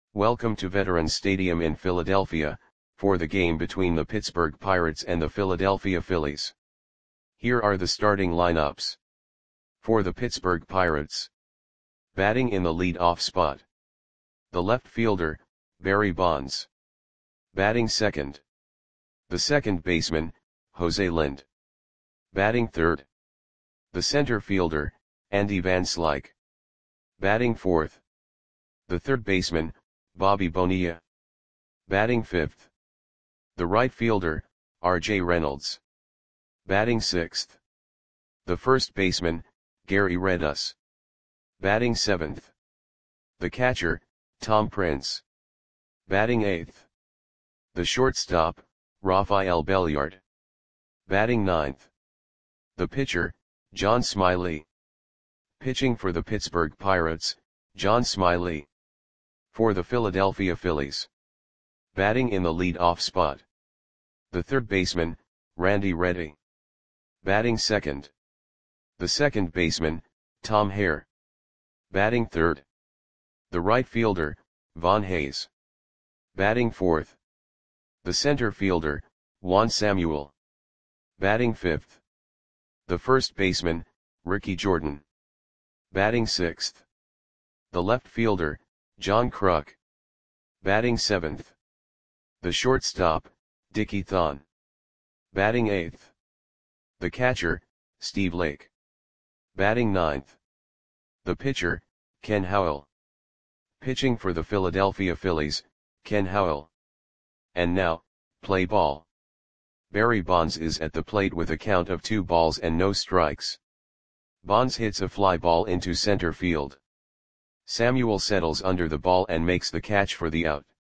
Welcome to Veterans Stadium in Philadelphia, for the game between the Pittsburgh Pirates and the Philadelphia Phillies. Here are the starting lineups. For the Pittsburgh Pirates. Batting in the lead-off spot. The left fielder, Barry Bonds. Batting second. The second baseman, Jose Lind. Batting third. The center fielder, Andy Van Slyke. Batting fourth. The third baseman, Bobby Bonilla. Batting fifth. The right fielder, R.J. Reynolds. Batting sixth. The first baseman, Gary Redus. Batting seventh. The catcher, Tom Prince. Batting eighth. The shortstop, Rafael Belliard. Batting ninth. The pitcher, John Smiley. Pitching for the Pittsburgh Pirates, John Smiley. For the Philadelphia Phillies. Batting in the lead-off spot. The third baseman, Randy Reddy. Batting second. The second baseman, Tom Hare. Batting third. The right fielder, Von Hayes. Batting fourth. The center fielder, Juan Samuel. Batting fifth. The first baseman, Ricky Jordan. Batting sixth. The left fielder, John Kruk. Batting seventh. The shortstop, Dickie Thon. Batting eighth. The catcher, Steve Lake. Batting ninth. The pitcher, Ken Howell. Pitching for the Philadelphia Phillies, Ken Howell. And now, play ball. Barry Bonds is at the plate with a count of 2 balls and no strikes. Bonds hits a fly ball into center field. Samuel settles under the ball and makes the catch for the out.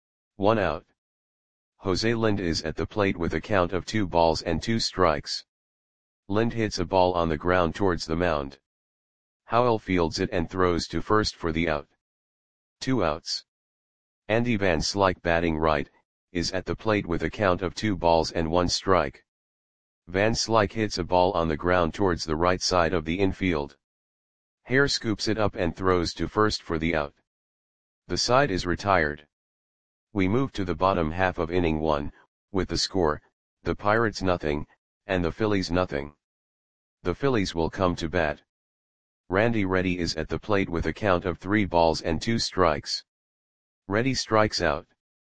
1 out. Jose Lind is at the plate with a count of 2 balls and 2 strikes. Lind hits a ball on the ground towards the mound. Howell fields it and throws to first for the out. 2 outs. Andy Van Slyke, batting right, is at the plate with a count of 2 balls and 1 strike. Van Slyke hits a ball on the ground towards the right side of the infield. Hare scoops it up and throws to first for the out. The side is retired. We move to the bottom half of inning 1, with the score, the Pirates nothing, and the Phillies nothing. The Phillies will come to bat. Randy Reddy is at the plate with a count of 3 balls and 2 strikes. Reddy strikes out.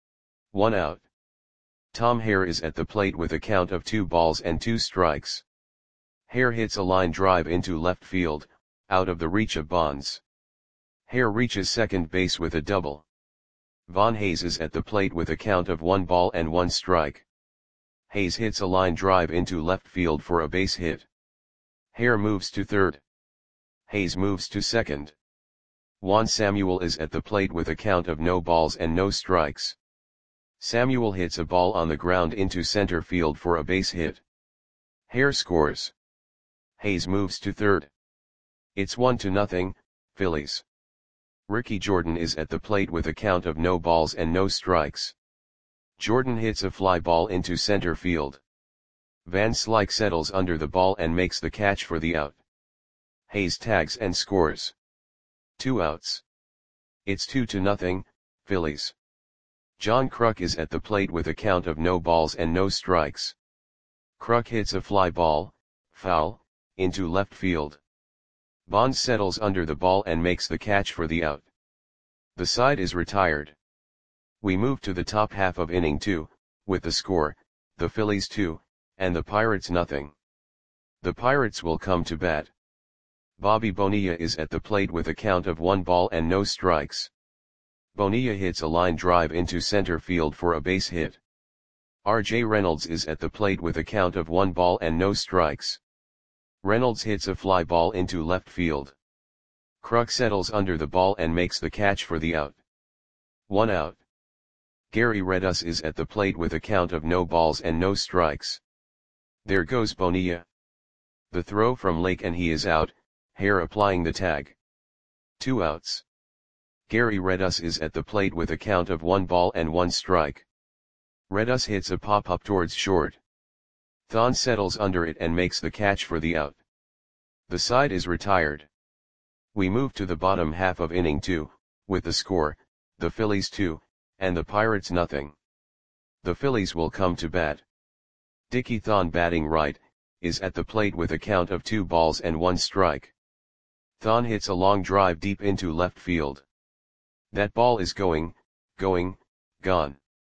1 out. Tom Hare is at the plate with a count of 2 balls and 2 strikes. Hare hits a line drive into left field, out of the reach of Bonds. Hare reaches second base with a double. Von Hayes is at the plate with a count of 1 ball and 1 strike. Hayes hits a line drive into left field for a base hit. Hare moves to third. Hayes moves to second. Juan Samuel is at the plate with a count of no balls and no strikes. Samuel hits a ball on the ground into center field for a base hit. Hare scores. Hayes moves to third. It's 1-0, Phillies. Ricky Jordan is at the plate with a count of no balls and no strikes. Jordan hits a fly ball into center field. Van Slyke settles under the ball and makes the catch for the out. Hayes tags and scores. 2 outs. It's 2-0, Phillies. John Kruk is at the plate with a count of no balls and no strikes. Kruk hits a fly ball, foul, into left field. Bonds settles under the ball and makes the catch for the out. The side is retired. We move to the top half of inning 2, with the score, the Phillies 2, and the Pirates nothing. The Pirates will come to bat. Bobby Bonilla is at the plate with a count of 1 ball and no strikes. Bonilla hits a line drive into center field for a base hit. R.J. Reynolds is at the plate with a count of 1 ball and no strikes. Reynolds hits a fly ball into left field. Kruk settles under the ball and makes the catch for the out. 1 out. Gary Redus is at the plate with a count of no balls and no strikes. There goes Bonilla. The throw from Lake and he is out, Hare applying the tag. 2 outs. Gary Redus is at the plate with a count of 1 ball and 1 strike. Redus hits a pop-up towards short. Thon settles under it and makes the catch for the out. The side is retired. We move to the bottom half of inning 2, with the score, the Phillies 2, and the Pirates nothing. The Phillies will come to bat. Dickie Thon batting right, is at the plate with a count of 2 balls and 1 strike. Thon hits a long drive deep into left field. That ball is going, gone.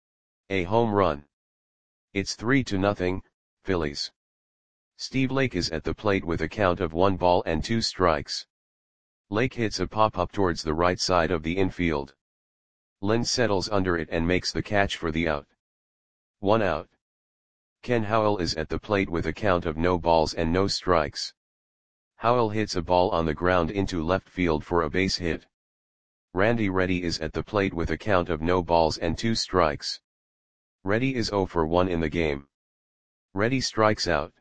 A home run. It's 3-0, Phillies. Steve Lake is at the plate with a count of 1 ball and 2 strikes. Lake hits a pop-up towards the right side of the infield. Lind settles under it and makes the catch for the out. 1 out. Ken Howell is at the plate with a count of no balls and no strikes. Howell hits a ball on the ground into left field for a base hit. Randy Reddy is at the plate with a count of no balls and 2 strikes. Reddy is 0 for 1 in the game. Reddy strikes out.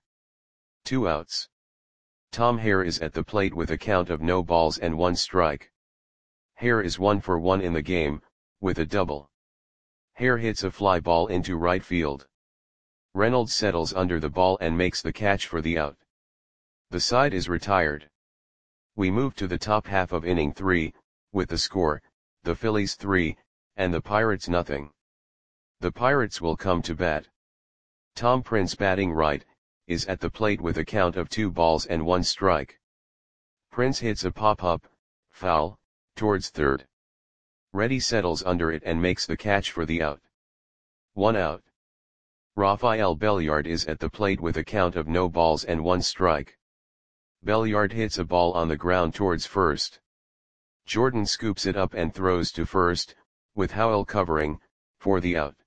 2 outs. Tom Hare is at the plate with a count of no balls and 1 strike. Hare is 1 for 1 in the game, with a double. Hare hits a fly ball into right field. Reynolds settles under the ball and makes the catch for the out. The side is retired. We move to the top half of inning 3, with the score, the Phillies 3, and the Pirates nothing. The Pirates will come to bat. Tom Prince batting right, is at the plate with a count of 2 balls and 1 strike. Prince hits a pop-up, foul, towards third. Reddy settles under it and makes the catch for the out. 1 out. Rafael Belliard is at the plate with a count of no balls and 1 strike. Belliard hits a ball on the ground towards first. Jordan scoops it up and throws to first, with Howell covering, for the out.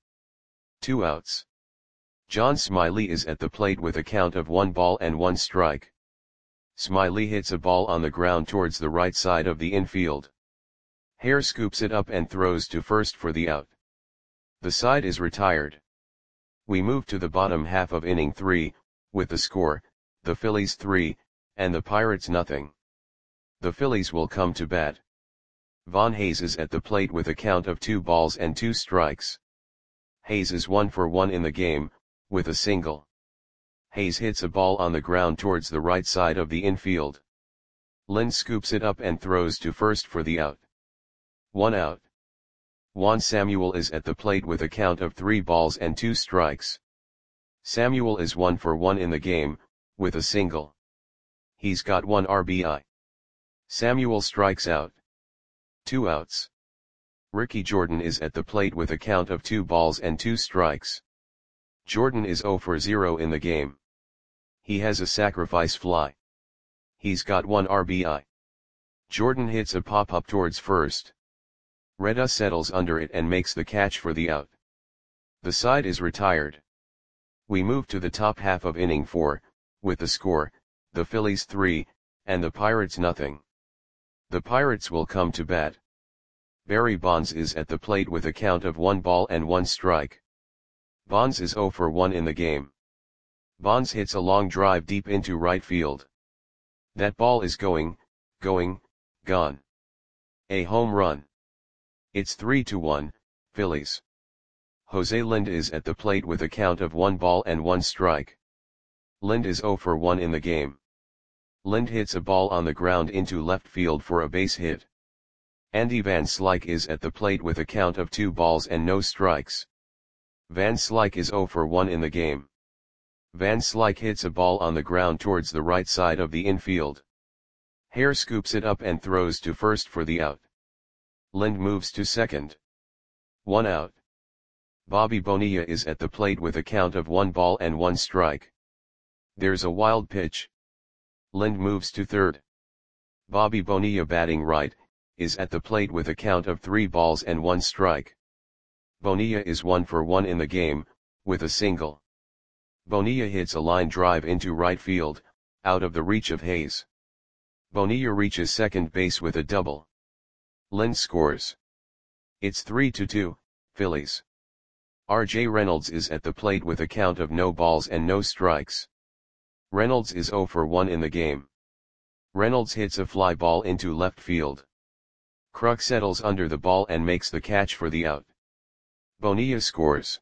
2 outs. John Smiley is at the plate with a count of 1 ball and 1 strike. Smiley hits a ball on the ground towards the right side of the infield. Hare scoops it up and throws to first for the out. The side is retired. We move to the bottom half of inning 3, with the score, the Phillies 3, and the Pirates nothing. The Phillies will come to bat. Von Hayes is at the plate with a count of 2 balls and 2 strikes. Hayes is 1 for 1 in the game, with a single. Hayes hits a ball on the ground towards the right side of the infield. Lind scoops it up and throws to first for the out. 1 out. Juan Samuel is at the plate with a count of 3 balls and 2 strikes. Samuel is 1 for 1 in the game, with a single. He's got 1 RBI. Samuel strikes out. 2 outs. Ricky Jordan is at the plate with a count of 2 balls and 2 strikes. Jordan is 0 for 0 in the game. He has a sacrifice fly. He's got 1 RBI. Jordan hits a pop-up towards first. Reda settles under it and makes the catch for the out. The side is retired. We move to the top half of inning 4, with the score, the Phillies 3, and the Pirates nothing. The Pirates will come to bat. Barry Bonds is at the plate with a count of 1 ball and 1 strike. Bonds is 0 for 1 in the game. Bonds hits a long drive deep into right field. That ball is going, gone. A home run. It's 3-1, Phillies. Jose Lind is at the plate with a count of 1 ball and 1 strike. Lind is 0 for 1 in the game. Lind hits a ball on the ground into left field for a base hit. Andy Van Slyke is at the plate with a count of 2 balls and no strikes. Van Slyke is 0 for 1 in the game. Van Slyke hits a ball on the ground towards the right side of the infield. Hare scoops it up and throws to first for the out. Lind moves to second. 1 out. Bobby Bonilla is at the plate with a count of 1 ball and 1 strike. There's a wild pitch. Lind moves to third. Bobby Bonilla batting right, is at the plate with a count of 3 balls and 1 strike. Bonilla is 1 for 1 in the game, with a single. Bonilla hits a line drive into right field, out of the reach of Hayes. Bonilla reaches second base with a double. Lind scores. It's 3-2, Phillies. R.J. Reynolds is at the plate with a count of no balls and no strikes. Reynolds is 0 for 1 in the game. Reynolds hits a fly ball into left field. Kruk settles under the ball and makes the catch for the out. Bonilla scores.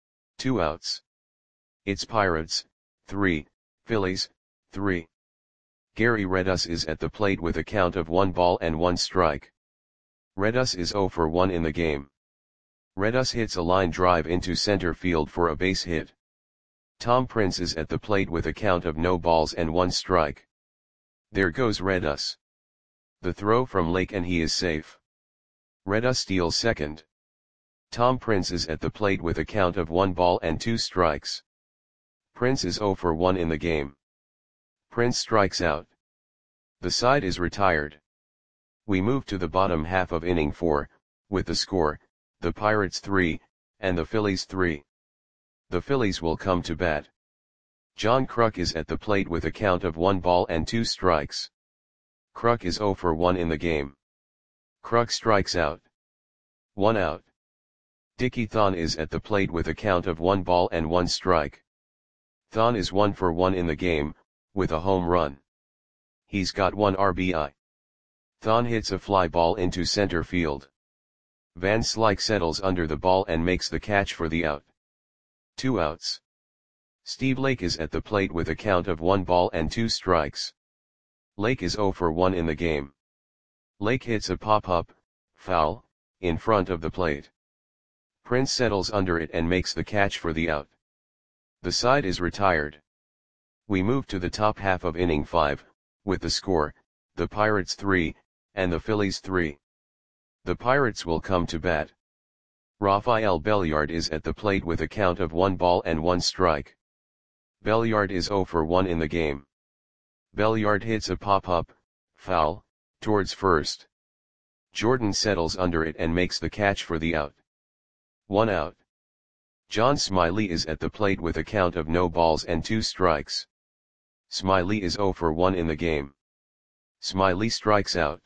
2 outs. It's Pirates, 3, Phillies, 3. Gary Redus is at the plate with a count of 1 ball and 1 strike. Redus is 0 for 1 in the game. Redus hits a line drive into center field for a base hit. Tom Prince is at the plate with a count of no balls and 1 strike. There goes Redus. The throw from Lake and he is safe. Redus steals second. Tom Prince is at the plate with a count of 1 ball and 2 strikes. Prince is 0 for 1 in the game. Prince strikes out. The side is retired. We move to the bottom half of inning 4, with the score, the Pirates 3, and the Phillies 3. The Phillies will come to bat. John Kruk is at the plate with a count of 1 ball and 2 strikes. Kruk is 0 for 1 in the game. Kruk strikes out. 1 out. Dickie Thon is at the plate with a count of 1 ball and 1 strike. Thon is 1 for 1 in the game, with a home run. He's got 1 RBI. Thon hits a fly ball into center field. Van Slyke settles under the ball and makes the catch for the out. 2 outs. Steve Lake is at the plate with a count of 1 ball and 2 strikes. Lake is 0 for 1 in the game. Lake hits a pop-up, foul, in front of the plate. Prince settles under it and makes the catch for the out. The side is retired. We move to the top half of inning 5, with the score, the Pirates 3, and the Phillies 3. The Pirates will come to bat. Rafael Belliard is at the plate with a count of 1 ball and 1 strike. Belliard is 0 for 1 in the game. Belliard hits a pop-up, foul, towards first. Jordan settles under it and makes the catch for the out. 1 out. John Smiley is at the plate with a count of no balls and 2 strikes. Smiley is 0 for 1 in the game. Smiley strikes out.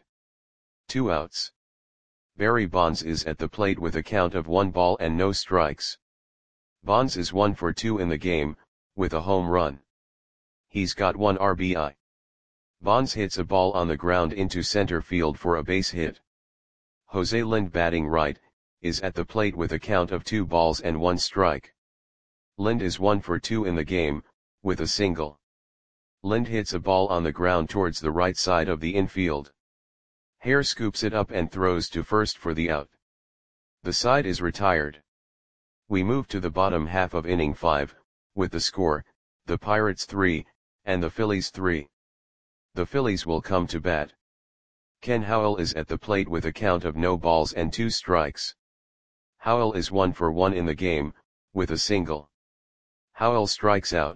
2 outs. Barry Bonds is at the plate with a count of 1 ball and no strikes. Bonds is 1 for 2 in the game, with a home run. He's got 1 RBI. Bonds hits a ball on the ground into center field for a base hit. Jose Lind, batting right, is at the plate with a count of 2 balls and 1 strike. Lind is 1 for 2 in the game, with a single. Lind hits a ball on the ground towards the right side of the infield. Hare scoops it up and throws to first for the out. The side is retired. We move to the bottom half of inning 5, with the score, the Pirates 3, and the Phillies 3. The Phillies will come to bat. Ken Howell is at the plate with a count of no balls and 2 strikes. Howell is 1 for 1 in the game, with a single. Howell strikes out.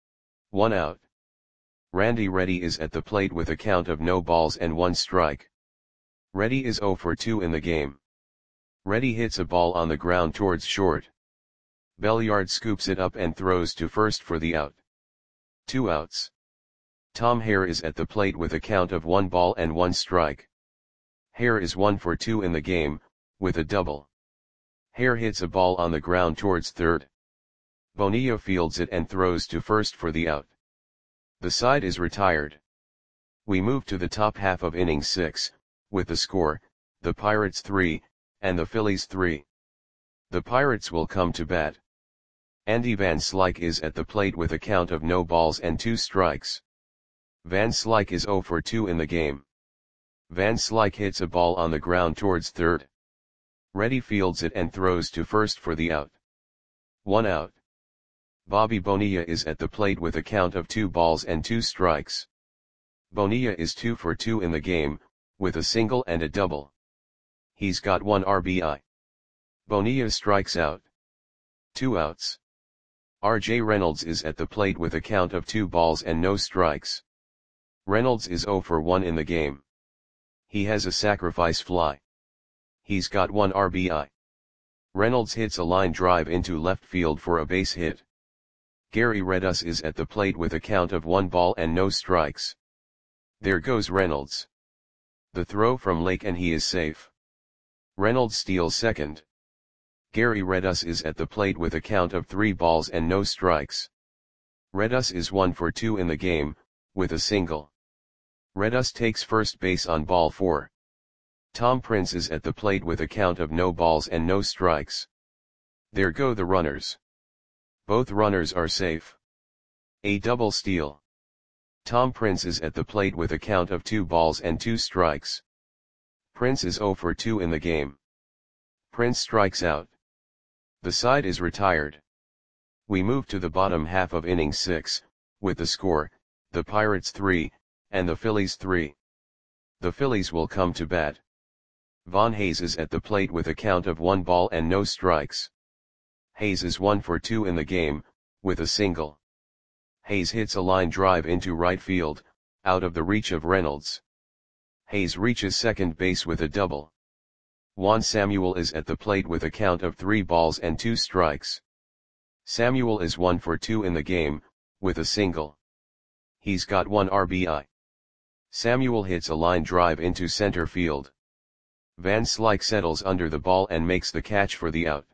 1 out. Randy Reddy is at the plate with a count of no balls and 1 strike. Reddy is 0 for 2 in the game. Reddy hits a ball on the ground towards short. Belliard scoops it up and throws to first for the out. 2 outs. Tom Hare is at the plate with a count of 1 ball and 1 strike. Hare is 1 for 2 in the game, with a double. Hare hits a ball on the ground towards third. Bonilla fields it and throws to first for the out. The side is retired. We move to the top half of inning 6, with the score, the Pirates 3, and the Phillies 3. The Pirates will come to bat. Andy Van Slyke is at the plate with a count of no balls and 2 strikes. Van Slyke is 0 for 2 in the game. Van Slyke hits a ball on the ground towards third. Reddy fields it and throws to first for the out. 1 out. Bobby Bonilla is at the plate with a count of 2 balls and 2 strikes. Bonilla is 2 for 2 in the game, with a single and a double. He's got 1 RBI. Bonilla strikes out. 2 outs. R.J. Reynolds is at the plate with a count of 2 balls and no strikes. Reynolds is 0 for 1 in the game. He has a sacrifice fly. He's got 1 RBI. Reynolds hits a line drive into left field for a base hit. Gary Redus is at the plate with a count of 1 ball and no strikes. There goes Reynolds. The throw from Lake and he is safe. Reynolds steals second. Gary Redus is at the plate with a count of 3 balls and no strikes. Redus is 1 for 2 in the game, with a single. Redus takes first base on ball 4. Tom Prince is at the plate with a count of no balls and no strikes. There go the runners. Both runners are safe. A double steal. Tom Prince is at the plate with a count of 2 balls and 2 strikes. Prince is 0 for 2 in the game. Prince strikes out. The side is retired. We move to the bottom half of inning 6, with the score, the Pirates 3, and the Phillies 3. The Phillies will come to bat. Von Hayes is at the plate with a count of 1 ball and no strikes. Hayes is 1 for 2 in the game, with a single. Hayes hits a line drive into right field, out of the reach of Reynolds. Hayes reaches second base with a double. Juan Samuel is at the plate with a count of 3 balls and 2 strikes. Samuel is 1 for 2 in the game, with a single. He's got 1 RBI. Samuel hits a line drive into center field. Van Slyke settles under the ball and makes the catch for the out.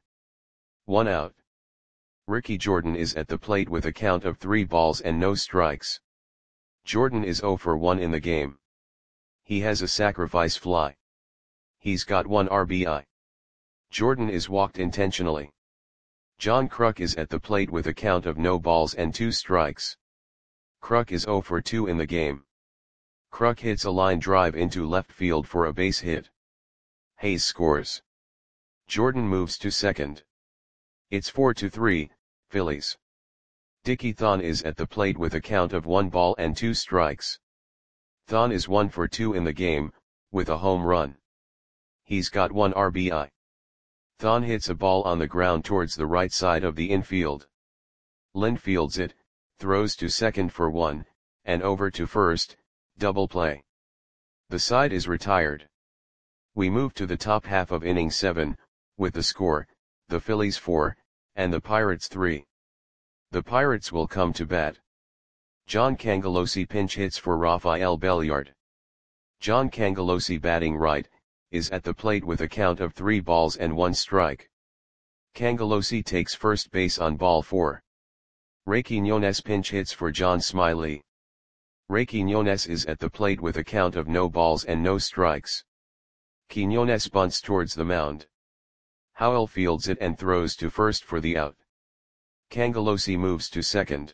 1 out. Ricky Jordan is at the plate with a count of 3 balls and no strikes. Jordan is 0 for 1 in the game. He has a sacrifice fly. He's got 1 RBI. Jordan is walked intentionally. John Kruk is at the plate with a count of no balls and 2 strikes. Kruk is 0 for 2 in the game. Kruk hits a line drive into left field for a base hit. Hayes scores. Jordan moves to second. It's 4-3, Phillies. Dickie Thon is at the plate with a count of 1 ball and 2 strikes. Thon is 1 for 2 in the game, with a home run. He's got 1 RBI. Thon hits a ball on the ground towards the right side of the infield. Lind fields it, throws to second for 1, and over to first, double play. The side is retired. We move to the top half of inning 7, with the score, the Phillies 4, and the Pirates 3. The Pirates will come to bat. John Cangelosi pinch hits for Rafael Belliard. John Cangelosi, batting right, is at the plate with a count of 3 balls and 1 strike. Cangelosi takes first base on ball 4. Ray Quiñones pinch hits for John Smiley. Ray Quiñones is at the plate with a count of no balls and no strikes. Quiñones bunts towards the mound. Howell fields it and throws to first for the out. Cangelosi moves to second.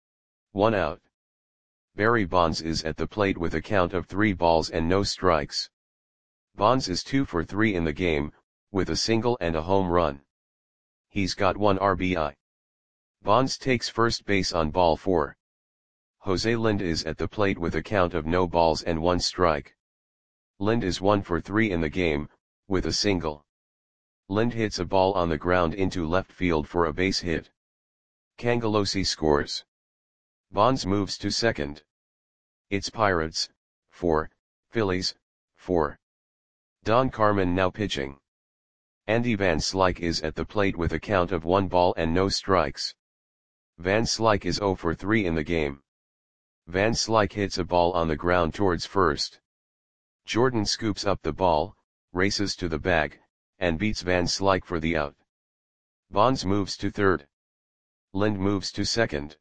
1 out. Barry Bonds is at the plate with a count of 3 balls and no strikes. Bonds is 2 for 3 in the game, with a single and a home run. He's got 1 RBI. Bonds takes first base on ball 4. Jose Lind is at the plate with a count of no balls and 1 strike. Lind is 1 for 3 in the game, with a single. Lind hits a ball on the ground into left field for a base hit. Cangelosi scores. Bonds moves to second. It's Pirates 4, Phillies 4. Don Carmen now pitching. Andy Van Slyke is at the plate with a count of 1 ball and no strikes. Van Slyke is 0 for 3 in the game. Van Slyke hits a ball on the ground towards first. Jordan scoops up the ball, races to the bag, and beats Van Slyke for the out. Bonds moves to third. Lind moves to second.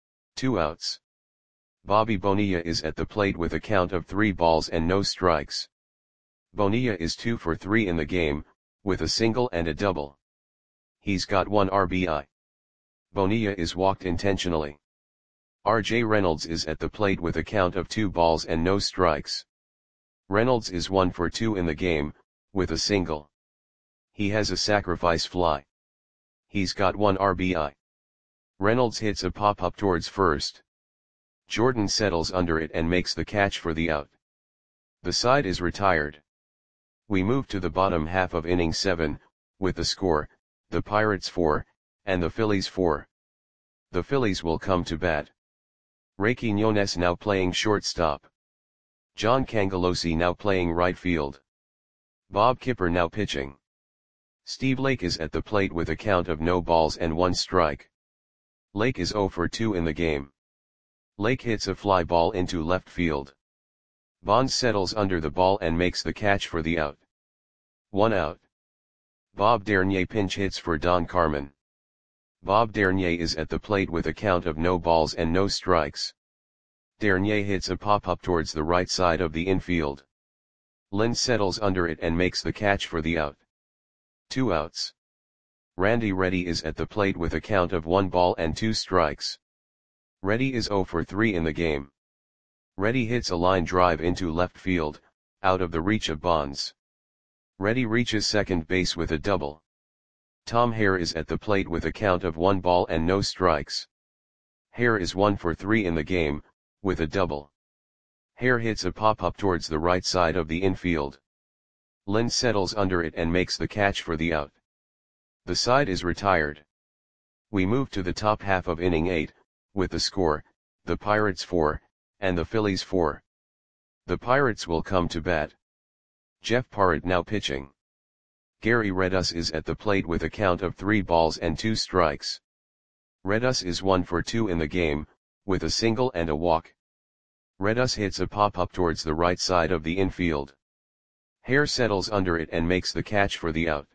2 outs. Bobby Bonilla is at the plate with a count of 3 balls and no strikes. Bonilla is 2 for 3 in the game, with a single and a double. He's got 1 RBI. Bonilla is walked intentionally. R.J. Reynolds is at the plate with a count of 2 balls and no strikes. Reynolds is 1 for 2 in the game, with a single. He has a sacrifice fly. He's got 1 RBI. Reynolds hits a pop-up towards first. Jordan settles under it and makes the catch for the out. The side is retired. We move to the bottom half of inning 7, with the score, the Pirates 4, and the Phillies 4. The Phillies will come to bat. Ray Quiñones now playing shortstop. John Cangelosi now playing right field. Bob Kipper now pitching. Steve Lake is at the plate with a count of no balls and 1 strike. Lake is 0 for 2 in the game. Lake hits a fly ball into left field. Bonds settles under the ball and makes the catch for the out. 1 out. Bob Dernier pinch hits for Don Carmen. Bob Dernier is at the plate with a count of no balls and no strikes. Dernier hits a pop-up towards the right side of the infield. Lind settles under it and makes the catch for the out. 2 outs. Randy Reddy is at the plate with a count of 1 ball and 2 strikes. Reddy is 0 for 3 in the game. Reddy hits a line drive into left field, out of the reach of Bonds. Reddy reaches second base with a double. Tom Hare is at the plate with a count of 1 ball and no strikes. Hare is 1 for 3 in the game, with a double. Hare hits a pop-up towards the right side of the infield. Lind settles under it and makes the catch for the out. The side is retired. We move to the top half of inning 8, with the score, the Pirates 4, and the Phillies 4. The Pirates will come to bat. Jeff Parrott now pitching. Gary Redus is at the plate with a count of 3 balls and 2 strikes. Redus is 1 for 2 in the game, with a single and a walk. Redus hits a pop-up towards the right side of the infield. Hare settles under it and makes the catch for the out.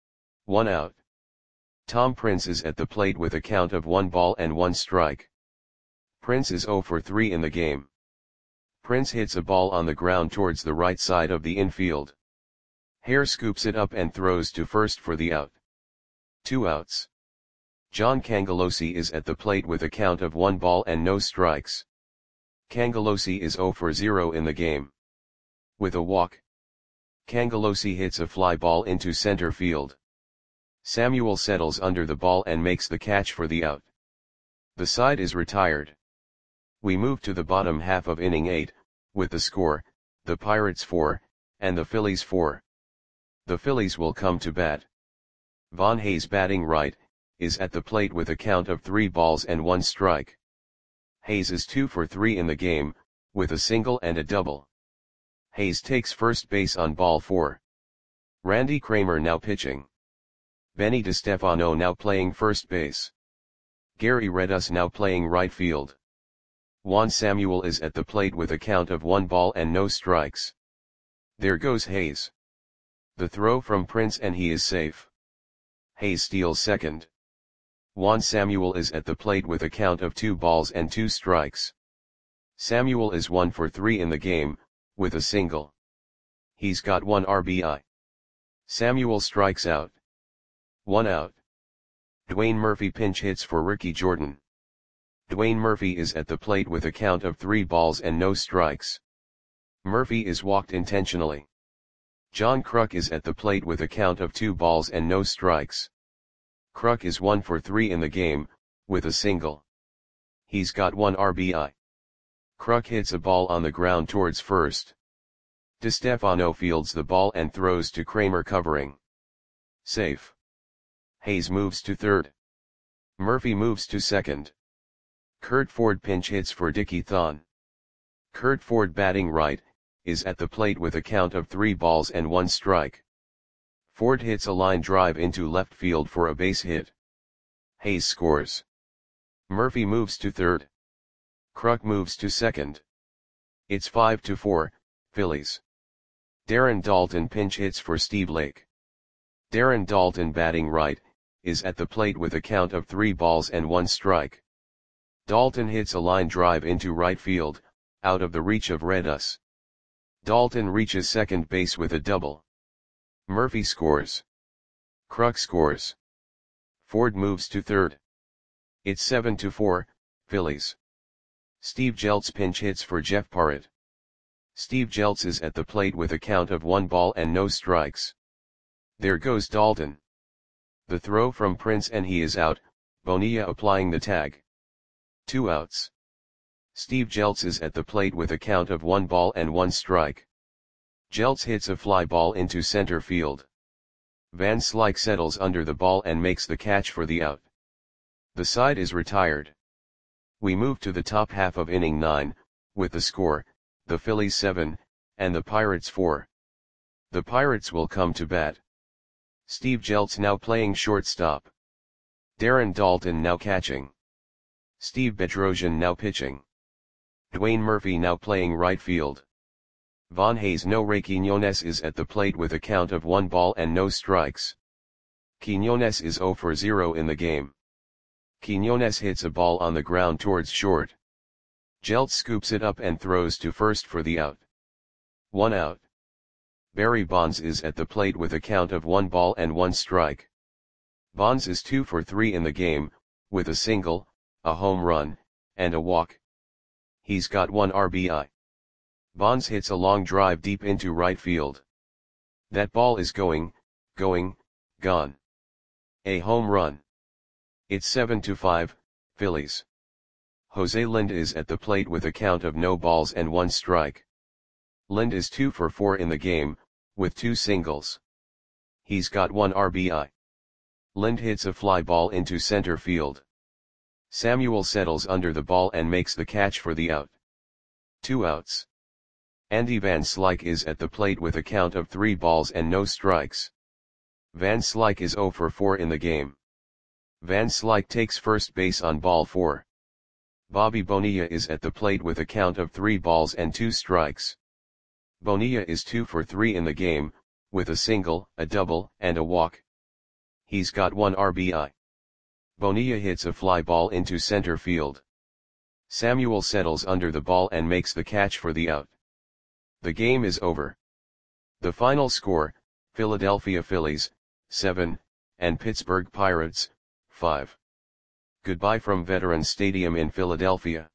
1 out. Tom Prince is at the plate with a count of 1 ball and 1 strike. Prince is 0 for 3 in the game. Prince hits a ball on the ground towards the right side of the infield. Hare scoops it up and throws to first for the out. 2 outs. John Cangelosi is at the plate with a count of 1 ball and no strikes. Cangelosi is 0 for 0 in the game. With a walk. Cangelosi hits a fly ball into center field. Samuel settles under the ball and makes the catch for the out. The side is retired. We move to the bottom half of inning 8, with the score, the Pirates 4, and the Phillies 4. The Phillies will come to bat. Von Hayes batting right, is at the plate with a count of 3 balls and 1 strike. Hayes is 2 for 3 in the game, with a single and a double. Hayes takes first base on ball 4. Randy Kramer now pitching. Benny DiStefano now playing first base. Gary Redus now playing right field. Juan Samuel is at the plate with a count of 1 ball and no strikes. There goes Hayes. The throw from Prince and he is safe. Hayes steals second. Juan Samuel is at the plate with a count of 2 balls and 2 strikes. Samuel is 1 for 3 in the game, with a single. He's got 1 RBI. Samuel strikes out. 1 out. Dwayne Murphy pinch hits for Ricky Jordan. Dwayne Murphy is at the plate with a count of 3 balls and no strikes. Murphy is walked intentionally. John Kruk is at the plate with a count of 2 balls and no strikes. Kruk is 1 for 3 in the game, with a single. He's got 1 RBI. Kruk hits a ball on the ground towards first. DiStefano fields the ball and throws to Kramer covering. Safe. Hayes moves to third. Murphy moves to second. Curt Ford pinch hits for Dickie Thon. Curt Ford batting right, is at the plate with a count of 3 balls and 1 strike. Ford hits a line drive into left field for a base hit. Hayes scores. Murphy moves to third. Kruk moves to second. It's 5-4, Phillies. Darren Daulton pinch hits for Steve Lake. Darren Daulton batting right, is at the plate with a count of 3 balls and 1 strike. Daulton hits a line drive into right field, out of the reach of Redus. Daulton reaches second base with a double. Murphy scores. Kruk scores. Ford moves to third. It's 7-4, Phillies. Steve Jeltz pinch hits for Jeff Parrott. Steve Jeltz is at the plate with a count of 1 ball and no strikes. There goes Daulton. The throw from Prince and he is out, Bonilla applying the tag. 2 outs. Steve Jeltz is at the plate with a count of 1 ball and 1 strike. Jeltz hits a fly ball into center field. Van Slyke settles under the ball and makes the catch for the out. The side is retired. We move to the top half of inning 9, with the score, the Phillies 7, and the Pirates 4. The Pirates will come to bat. Steve Jeltz now playing shortstop. Darren Daulton now catching. Steve Bedrosian now pitching. Dwayne Murphy now playing right field. Von Hayes no Ray Quiñones is at the plate with a count of 1 ball and no strikes. Quiñones is 0 for 0 in the game. Quiñones hits a ball on the ground towards short. Jeltz scoops it up and throws to first for the out. 1 out. Barry Bonds is at the plate with a count of 1 ball and 1 strike. Bonds is 2 for 3 in the game, with a single, a home run, and a walk. He's got 1 RBI. Bonds hits a long drive deep into right field. That ball is going, gone. A home run. It's 7-5, Phillies. Jose Lind is at the plate with a count of no balls and 1 strike. Lind is 2 for 4 in the game, with 2 singles. He's got 1 RBI. Lind hits a fly ball into center field. Samuel settles under the ball and makes the catch for the out. 2 outs. Andy Van Slyke is at the plate with a count of 3 balls and no strikes. Van Slyke is 0 for 4 in the game. Van Slyke takes first base on ball 4. Bobby Bonilla is at the plate with a count of 3 balls and 2 strikes. Bonilla is 2 for 3 in the game, with a single, a double, and a walk. He's got 1 RBI. Bonilla hits a fly ball into center field. Samuel settles under the ball and makes the catch for the out. The game is over. The final score, Philadelphia Phillies, 7, and Pittsburgh Pirates, 5. Goodbye from Veterans Stadium in Philadelphia.